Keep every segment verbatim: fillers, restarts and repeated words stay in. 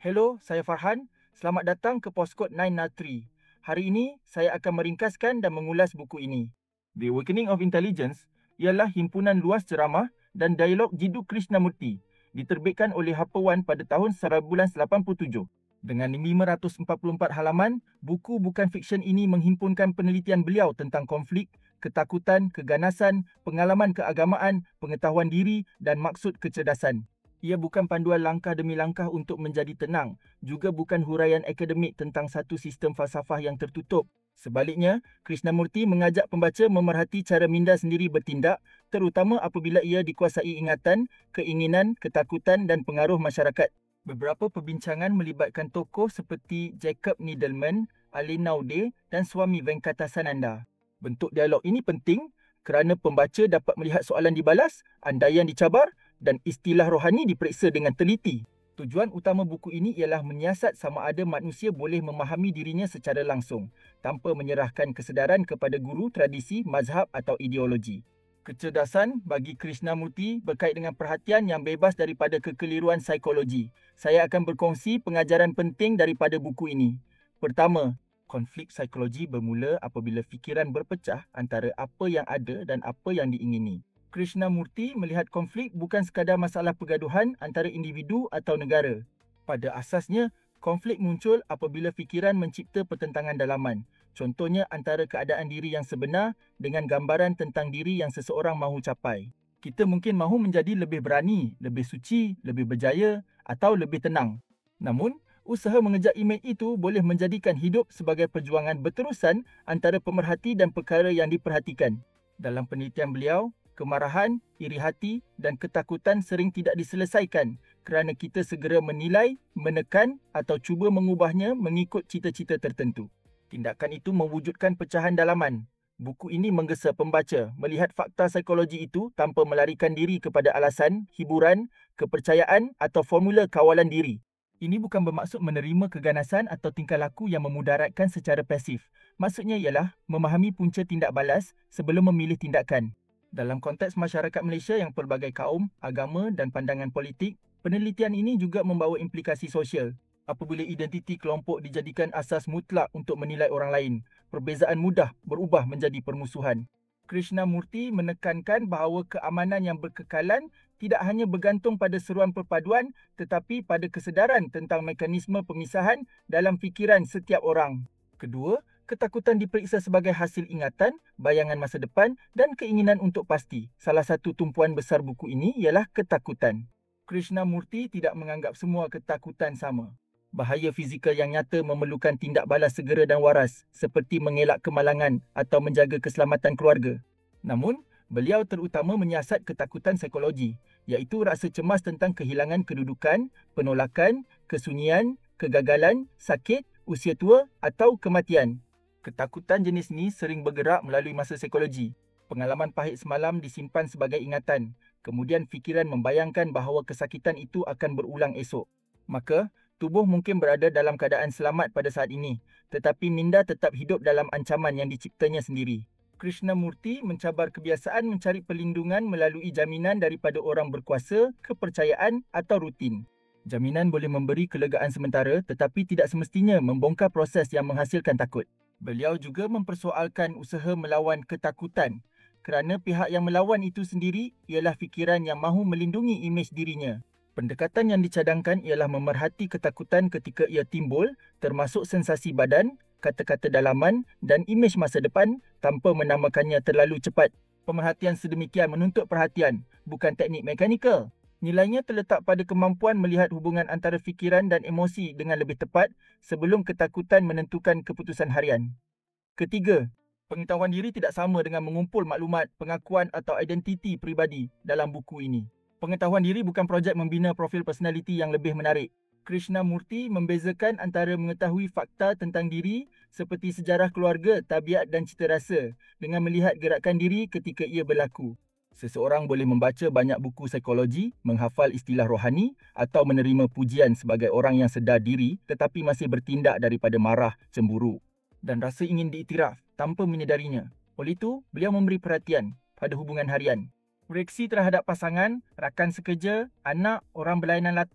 Hello, saya Farhan. Selamat datang ke Postkod sembilan Natri. Hari ini, saya akan meringkaskan dan mengulas buku ini. The Awakening of Intelligence ialah himpunan luas ceramah dan dialog Jiddu Krishnamurti, diterbitkan oleh Harper One pada tahun seribu sembilan ratus lapan puluh tujuh. Dengan lima ratus empat puluh empat halaman, buku bukan fiksyen ini menghimpunkan penelitian beliau tentang konflik, ketakutan, keganasan, pengalaman keagamaan, pengetahuan diri dan maksud kecerdasan. Ia bukan panduan langkah demi langkah untuk menjadi tenang, juga bukan huraian akademik tentang satu sistem falsafah yang tertutup. Sebaliknya, Krishnamurti mengajak pembaca memerhati cara minda sendiri bertindak, terutama apabila ia dikuasai ingatan, keinginan, ketakutan dan pengaruh masyarakat. Beberapa perbincangan melibatkan tokoh seperti Jacob Needleman, Ali Naude dan Swami Venkatasananda. Bentuk dialog ini penting kerana pembaca dapat melihat soalan dibalas, andaian dicabar dan istilah rohani diperiksa dengan teliti. Tujuan utama buku ini ialah menyiasat sama ada manusia boleh memahami dirinya secara langsung, tanpa menyerahkan kesedaran kepada guru, tradisi, mazhab atau ideologi. Kecerdasan bagi Krishnamurti berkait dengan perhatian yang bebas daripada kekeliruan psikologi. Saya akan berkongsi pengajaran penting daripada buku ini. Pertama, konflik psikologi bermula apabila fikiran berpecah antara apa yang ada dan apa yang diingini. Krishnamurti melihat konflik bukan sekadar masalah pergaduhan antara individu atau negara. Pada asasnya, konflik muncul apabila fikiran mencipta pertentangan dalaman. Contohnya antara keadaan diri yang sebenar dengan gambaran tentang diri yang seseorang mahu capai. Kita mungkin mahu menjadi lebih berani, lebih suci, lebih berjaya atau lebih tenang. Namun, usaha mengejar imej itu boleh menjadikan hidup sebagai perjuangan berterusan antara pemerhati dan perkara yang diperhatikan. Dalam penelitian beliau, kemarahan, iri hati dan ketakutan sering tidak diselesaikan kerana kita segera menilai, menekan atau cuba mengubahnya mengikut cita-cita tertentu. Tindakan itu mewujudkan pecahan dalaman. Buku ini menggesa pembaca melihat fakta psikologi itu tanpa melarikan diri kepada alasan, hiburan, kepercayaan atau formula kawalan diri. Ini bukan bermaksud menerima keganasan atau tingkah laku yang memudaratkan secara pasif. Maksudnya ialah memahami punca tindak balas sebelum memilih tindakan. Dalam konteks masyarakat Malaysia yang pelbagai kaum, agama dan pandangan politik, penelitian ini juga membawa implikasi sosial. Apabila identiti kelompok dijadikan asas mutlak untuk menilai orang lain, perbezaan mudah berubah menjadi permusuhan. Krishnamurti menekankan bahawa keamanan yang berkekalan tidak hanya bergantung pada seruan perpaduan tetapi pada kesedaran tentang mekanisme pemisahan dalam fikiran setiap orang. Kedua, ketakutan diperiksa sebagai hasil ingatan, bayangan masa depan dan keinginan untuk pasti. Salah satu tumpuan besar buku ini ialah ketakutan. Krishnamurti tidak menganggap semua ketakutan sama. Bahaya fizikal yang nyata memerlukan tindak balas segera dan waras, seperti mengelak kemalangan atau menjaga keselamatan keluarga. Namun, beliau terutama menyiasat ketakutan psikologi, iaitu rasa cemas tentang kehilangan kedudukan, penolakan, kesunyian, kegagalan, sakit, usia tua atau kematian. Ketakutan jenis ini sering bergerak melalui masa psikologi. Pengalaman pahit semalam disimpan sebagai ingatan. Kemudian fikiran membayangkan bahawa kesakitan itu akan berulang esok. Maka, tubuh mungkin berada dalam keadaan selamat pada saat ini, tetapi minda tetap hidup dalam ancaman yang diciptanya sendiri. Krishnamurti mencabar kebiasaan mencari perlindungan melalui jaminan daripada orang berkuasa, kepercayaan atau rutin. Jaminan boleh memberi kelegaan sementara tetapi tidak semestinya membongkar proses yang menghasilkan takut. Beliau juga mempersoalkan usaha melawan ketakutan kerana pihak yang melawan itu sendiri ialah fikiran yang mahu melindungi imej dirinya. Pendekatan yang dicadangkan ialah memerhati ketakutan ketika ia timbul termasuk sensasi badan, kata-kata dalaman dan imej masa depan tanpa menamakannya terlalu cepat. Pemerhatian sedemikian menuntut perhatian, bukan teknik mekanikal. Nilainya terletak pada kemampuan melihat hubungan antara fikiran dan emosi dengan lebih tepat sebelum ketakutan menentukan keputusan harian. Ketiga, pengetahuan diri tidak sama dengan mengumpul maklumat, pengakuan atau identiti peribadi dalam buku ini. Pengetahuan diri bukan projek membina profil personaliti yang lebih menarik. Krishnamurti membezakan antara mengetahui fakta tentang diri seperti sejarah keluarga, tabiat dan cita rasa dengan melihat gerakan diri ketika ia berlaku. Seseorang boleh membaca banyak buku psikologi, menghafal istilah rohani atau menerima pujian sebagai orang yang sedar diri tetapi masih bertindak daripada marah, cemburu dan rasa ingin diiktiraf tanpa menyedarinya. Oleh itu, beliau memberi perhatian pada hubungan harian. Reaksi terhadap pasangan, rakan sekerja, anak, orang berlainan latar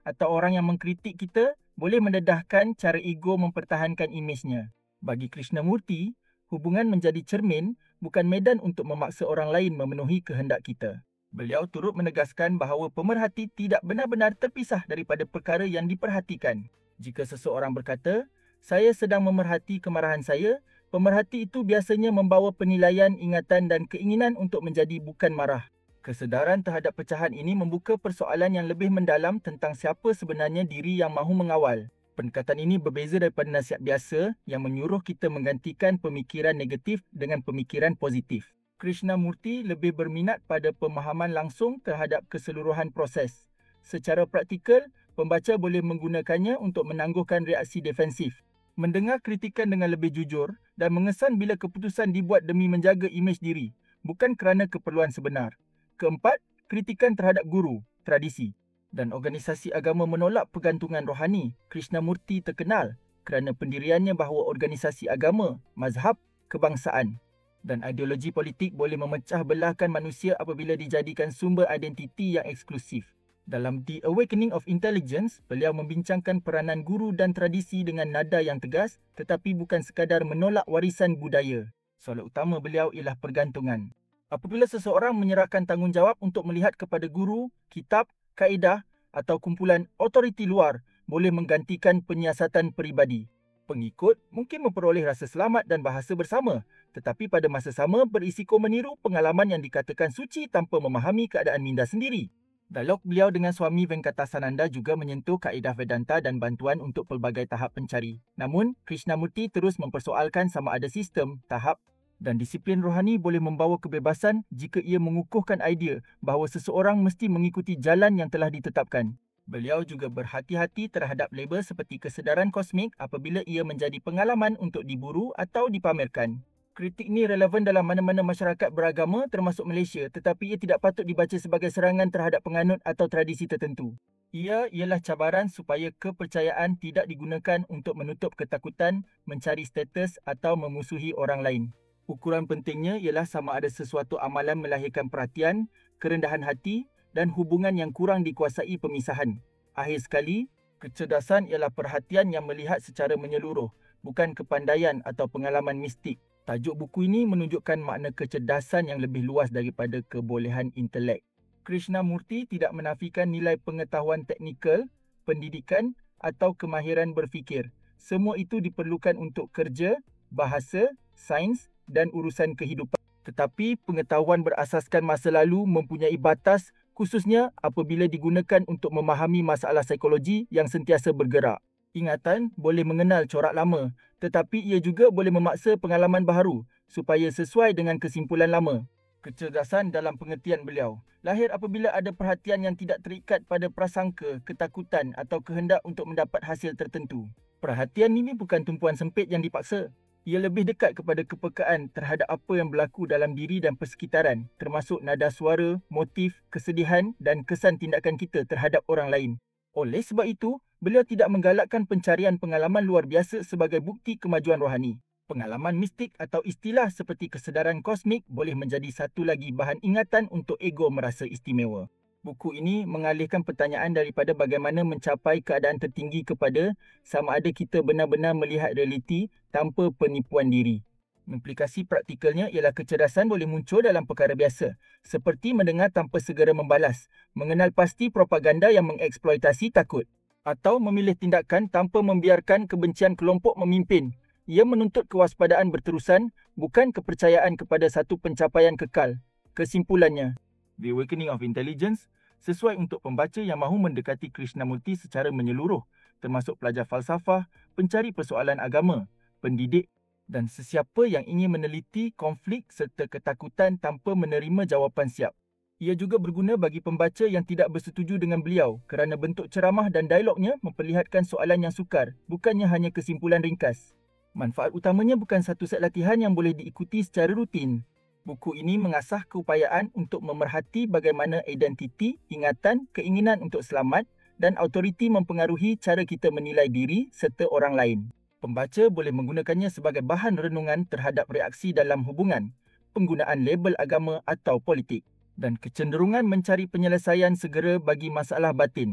atau orang yang mengkritik kita boleh mendedahkan cara ego mempertahankan imejnya. Bagi Krishnamurti, hubungan menjadi cermin bukan medan untuk memaksa orang lain memenuhi kehendak kita. Beliau turut menegaskan bahawa pemerhati tidak benar-benar terpisah daripada perkara yang diperhatikan. Jika seseorang berkata, "Saya sedang memerhati kemarahan saya," pemerhati itu biasanya membawa penilaian, ingatan dan keinginan untuk menjadi bukan marah. Kesedaran terhadap pecahan ini membuka persoalan yang lebih mendalam tentang siapa sebenarnya diri yang mahu mengawal. Pendekatan ini berbeza daripada nasihat biasa yang menyuruh kita menggantikan pemikiran negatif dengan pemikiran positif. Krishnamurti lebih berminat pada pemahaman langsung terhadap keseluruhan proses. Secara praktikal, pembaca boleh menggunakannya untuk menangguhkan reaksi defensif, mendengar kritikan dengan lebih jujur dan mengesan bila keputusan dibuat demi menjaga imej diri, bukan kerana keperluan sebenar. Keempat, kritikan terhadap guru, tradisi dan organisasi agama menolak pergantungan rohani. Krishnamurti terkenal kerana pendiriannya bahawa organisasi agama, mazhab, kebangsaan dan ideologi politik boleh memecah belahkan manusia apabila dijadikan sumber identiti yang eksklusif. Dalam The Awakening of Intelligence, beliau membincangkan peranan guru dan tradisi dengan nada yang tegas tetapi bukan sekadar menolak warisan budaya. Soalan utama beliau ialah pergantungan. Apabila seseorang menyerahkan tanggungjawab untuk melihat kepada guru, kitab, kaedah atau kumpulan otoriti luar boleh menggantikan penyiasatan peribadi. Pengikut mungkin memperoleh rasa selamat dan bahasa bersama, tetapi pada masa sama berisiko meniru pengalaman yang dikatakan suci tanpa memahami keadaan minda sendiri. Dialog beliau dengan suami Venkatasananda juga menyentuh kaedah Vedanta dan bantuan untuk pelbagai tahap pencari. Namun, Krishnamurti terus mempersoalkan sama ada sistem, tahap dan disiplin rohani boleh membawa kebebasan jika ia mengukuhkan idea bahawa seseorang mesti mengikuti jalan yang telah ditetapkan. Beliau juga berhati-hati terhadap label seperti kesedaran kosmik apabila ia menjadi pengalaman untuk diburu atau dipamerkan. Kritik ini relevan dalam mana-mana masyarakat beragama termasuk Malaysia, tetapi ia tidak patut dibaca sebagai serangan terhadap penganut atau tradisi tertentu. Ia ialah cabaran supaya kepercayaan tidak digunakan untuk menutup ketakutan, mencari status atau memusuhi orang lain. Ukuran pentingnya ialah sama ada sesuatu amalan melahirkan perhatian, kerendahan hati dan hubungan yang kurang dikuasai pemisahan. Akhir sekali, kecerdasan ialah perhatian yang melihat secara menyeluruh, bukan kepandaian atau pengalaman mistik. Tajuk buku ini menunjukkan makna kecerdasan yang lebih luas daripada kebolehan intelek. Krishnamurti tidak menafikan nilai pengetahuan teknikal, pendidikan atau kemahiran berfikir. Semua itu diperlukan untuk kerja, bahasa, sains dan urusan kehidupan. Tetapi pengetahuan berasaskan masa lalu mempunyai batas, khususnya apabila digunakan untuk memahami masalah psikologi yang sentiasa bergerak. Ingatan boleh mengenal corak lama, tetapi ia juga boleh memaksa pengalaman baharu supaya sesuai dengan kesimpulan lama. Kecerdasan dalam pengertian beliau lahir apabila ada perhatian yang tidak terikat pada prasangka, ketakutan atau kehendak untuk mendapat hasil tertentu. Perhatian ini bukan tumpuan sempit yang dipaksa. Ia lebih dekat kepada kepekaan terhadap apa yang berlaku dalam diri dan persekitaran, termasuk nada suara, motif, kesedihan dan kesan tindakan kita terhadap orang lain. Oleh sebab itu, beliau tidak menggalakkan pencarian pengalaman luar biasa sebagai bukti kemajuan rohani. Pengalaman mistik atau istilah seperti kesedaran kosmik boleh menjadi satu lagi bahan ingatan untuk ego merasa istimewa. Buku ini mengalihkan pertanyaan daripada bagaimana mencapai keadaan tertinggi kepada sama ada kita benar-benar melihat realiti tanpa penipuan diri. Implikasi praktikalnya ialah kecerdasan boleh muncul dalam perkara biasa, seperti mendengar tanpa segera membalas, mengenal pasti propaganda yang mengeksploitasi takut, atau memilih tindakan tanpa membiarkan kebencian kelompok memimpin. Ia menuntut kewaspadaan berterusan, bukan kepercayaan kepada satu pencapaian kekal. Kesimpulannya, The Awakening of Intelligence sesuai untuk pembaca yang mahu mendekati Krishnamurti secara menyeluruh, termasuk pelajar falsafah, pencari persoalan agama, pendidik dan sesiapa yang ingin meneliti konflik serta ketakutan tanpa menerima jawapan siap. Ia juga berguna bagi pembaca yang tidak bersetuju dengan beliau kerana bentuk ceramah dan dialognya memperlihatkan soalan yang sukar, bukannya hanya kesimpulan ringkas. Manfaat utamanya bukan satu set latihan yang boleh diikuti secara rutin. Buku ini mengasah keupayaan untuk memerhati bagaimana identiti, ingatan, keinginan untuk selamat dan autoriti mempengaruhi cara kita menilai diri serta orang lain. Pembaca boleh menggunakannya sebagai bahan renungan terhadap reaksi dalam hubungan, penggunaan label agama atau politik, dan kecenderungan mencari penyelesaian segera bagi masalah batin.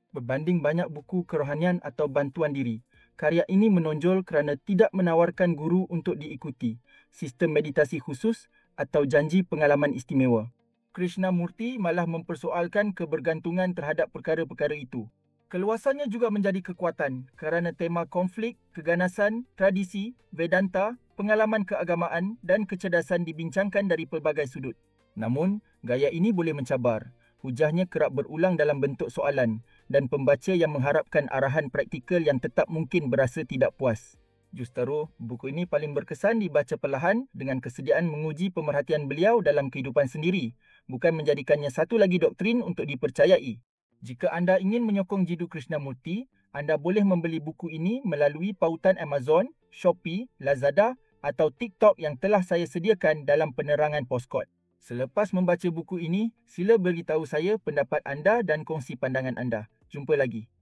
Berbanding banyak buku kerohanian atau bantuan diri, karya ini menonjol kerana tidak menawarkan guru untuk diikuti, sistem meditasi khusus atau janji pengalaman istimewa. Krishnamurti malah mempersoalkan kebergantungan terhadap perkara-perkara itu. Keluasannya juga menjadi kekuatan kerana tema konflik, keganasan, tradisi, Vedanta, pengalaman keagamaan dan kecerdasan dibincangkan dari pelbagai sudut. Namun, gaya ini boleh mencabar. Hujahnya kerap berulang dalam bentuk soalan dan pembaca yang mengharapkan arahan praktikal yang tetap mungkin berasa tidak puas. Justru, buku ini paling berkesan dibaca perlahan dengan kesediaan menguji pemerhatian beliau dalam kehidupan sendiri, bukan menjadikannya satu lagi doktrin untuk dipercayai. Jika anda ingin menyokong Jiddu Krishnamurti, anda boleh membeli buku ini melalui pautan Amazon, Shopee, Lazada atau TikTok yang telah saya sediakan dalam penerangan Postkod. Selepas membaca buku ini, sila beritahu saya pendapat anda dan kongsi pandangan anda. Jumpa lagi.